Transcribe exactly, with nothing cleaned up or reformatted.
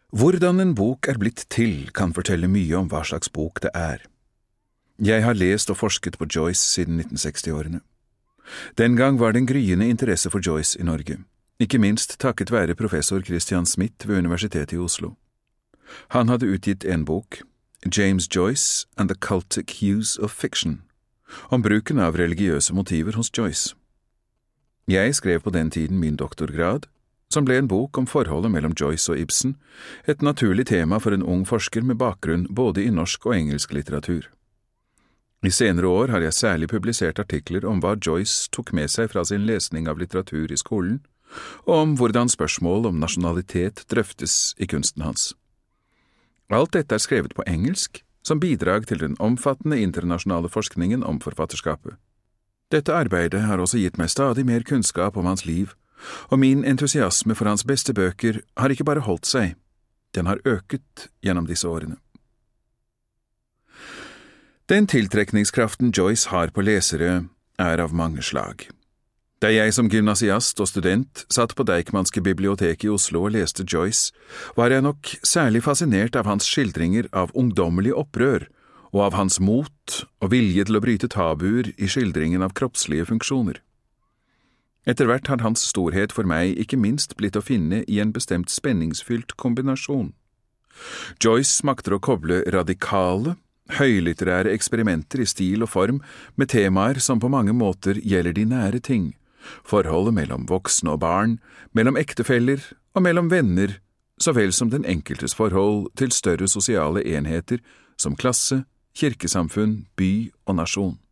Hvordan en bok er blitt til, kan fortelle mye om hva slags bok det er. Jeg har lest og forsket på Joyce siden nitten seksti-årene. Den gang var det en gryende interesse for Joyce i Norge, ikke minst takket være professor Christian Smith ved Universitetet i Oslo. Han hadde utgitt en bok, James Joyce and the Cultic Hues of Fiction, om bruken av religiøse motiver hos Joyce. Jeg skrev på den tiden min doktorgrad, som ble en bok om forholdet mellom Joyce og Ibsen, et naturlig tema for en ung forsker med bakgrunn både i norsk og engelsk litteratur. I senere år har jeg særlig publisert artikler om hva Joyce tok med seg fra sin lesning av litteratur i skolen, og om hvordan spørsmål om nasjonalitet drøftes i kunsten hans. Alt dette er skrevet på engelsk, som bidrag til den omfattende internasjonale forskningen om forfatterskapet. Dette arbeidet har også gitt meg stadig mer kunnskap om hans liv, og min entusiasme for hans beste bøker har ikke bare holdt seg, den har øket gjennom disse årene. Den tiltrekningskraften Joyce har på lesere er av mange slag. Da jeg som gymnasiast og student satt på Deichmanske bibliotek i Oslo og leste Joyce, var jeg nok særlig fascinert av hans skildringer av ungdommelig opprør, og av hans mot og vilje til å bryte tabuer i skildringen av kroppslige funksjoner. Etter hvert har hans storhet for meg ikke minst blitt å finne i en bestemt spenningsfylt kombinasjon. Joyce makter å koble radikale, høylitterære eksperimenter i stil og form med temaer som på mange måter gjelder de nære ting, forholdet mellom voksne og barn, mellom ektefeller og mellom venner, så vel som den enkeltes forhold til større sosiale enheter som klasse, kirkesamfunn, by og nasjon.